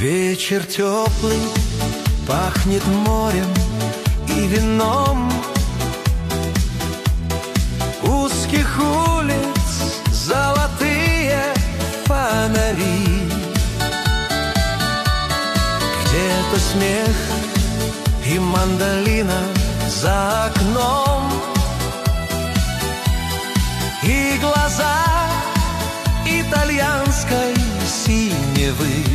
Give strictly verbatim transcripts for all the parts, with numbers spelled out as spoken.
Вечер теплый, пахнет морем и вином. Узких улиц золотые фонари. Где-то смех и мандолина за окном, и глаза итальянской синевы.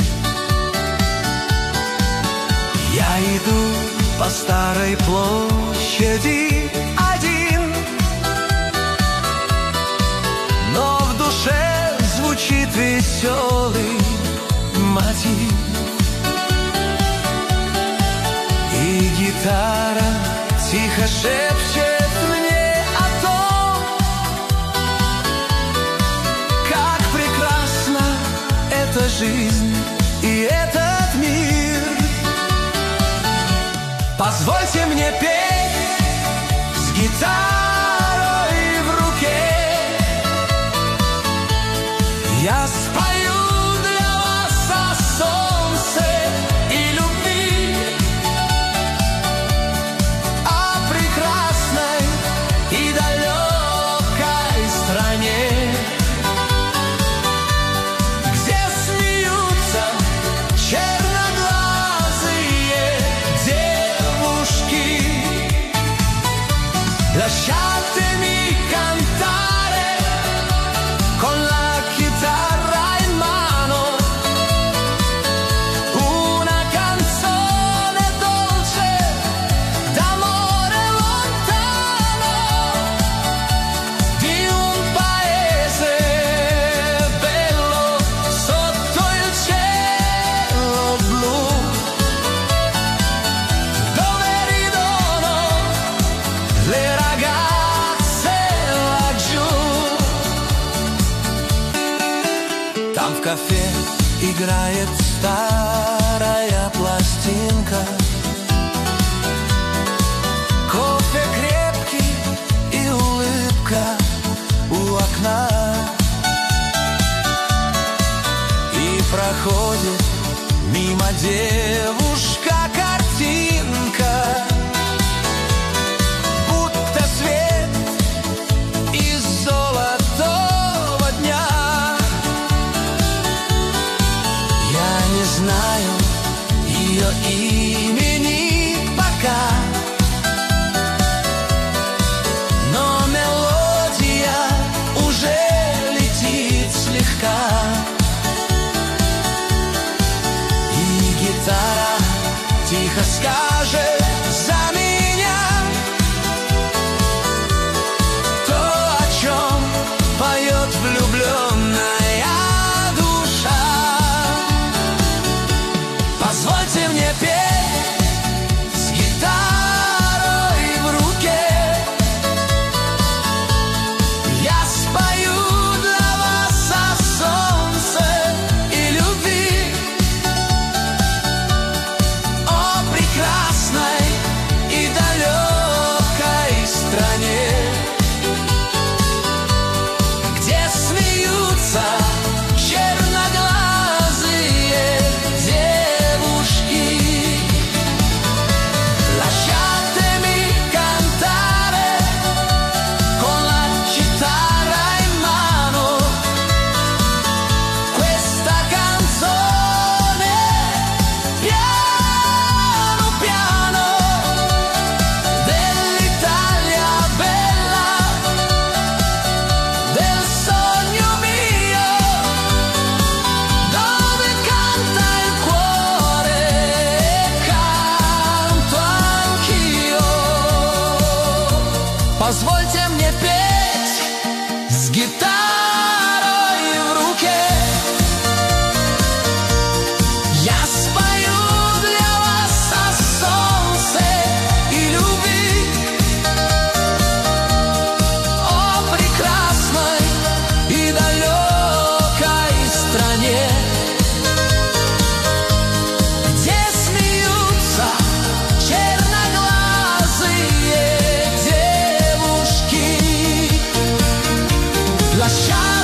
Я иду по старой площади один, но в душе звучит веселый мотив. И гитара тихо шепчет мне о том, как прекрасна эта жизнь и этот мир. Позвольте мне петь с гитарой в руке. Я спою для вас о солнце и любви, о прекрасной и далекой стране, где смеются черноглазые девушки. Lasciatemi cantare con la chitarra in mano una canzone dolce d'amore lontano, di un paese bello sotto il cielo blu, dove ridono le ragazze laggiù. Там в кафе играет старая пластинка, кофе крепкий и улыбка у окна. И проходит мимо девушка-картинка, будто свет из золотого дня. Я не знаю ее имени пока, но мелодия уже летит слегка. И гитара тихо скажет за меня то, о чем поет влюбленная душа. Позвольте мне петь с гитарой в руке. Я спою для вас о солнце и любви, о прекрасной и далекой стране, где смеются черноглазые девушки. Lasciatemi cantare con la chitarra in mano questa canzone piano piano dell'Italia bella, del sogno mio, dove canta il cuore e canto anch'io. Позвольте мне петь с гитарой в руке. Я спою для вас о солнце и любви, о прекрасной и далекой стране, где смеются черноглазые девушки. Lasciatemi